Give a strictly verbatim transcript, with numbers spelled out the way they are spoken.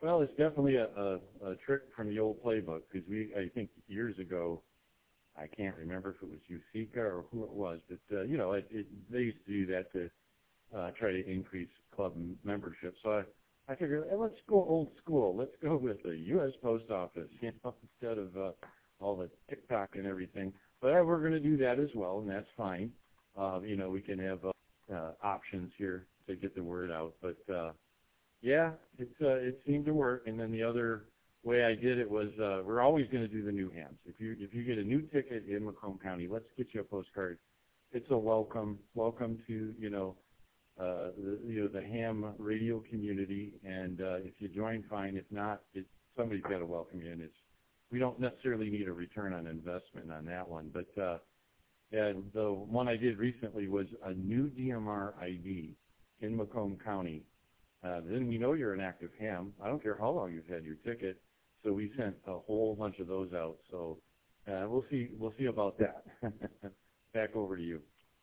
Well, it's definitely a, a, a trick from the old playbook because we, I think years ago, I can't remember if it was Usika or who it was, but uh, you know, it, it, they used to do that to uh, try to increase club m- membership. So I, I figured, hey, let's go old school. Let's go with the U S Post Office, you know, instead of uh, all the TikTok and everything. But uh, we're going to do that as well, and that's fine. Uh, you know, we can have uh, uh, options here to get the word out. But uh, yeah, it's uh, it seemed to work. And then the other way I did it was uh, we're always going to do the new hams. If you if you get a new ticket in Macomb County, let's get you a postcard. It's a welcome welcome to you know uh, the you know the ham radio community. And uh, if you join, fine. If not, it, somebody's got to welcome you. And it's we don't necessarily need a return on investment on that one. But uh, yeah, the one I did recently was a new D M R I D in Macomb County. Uh, then we know you're an active ham. I don't care how long you've had your ticket. So we sent a whole bunch of those out. So uh, we'll see. We'll see about that. Back over to you.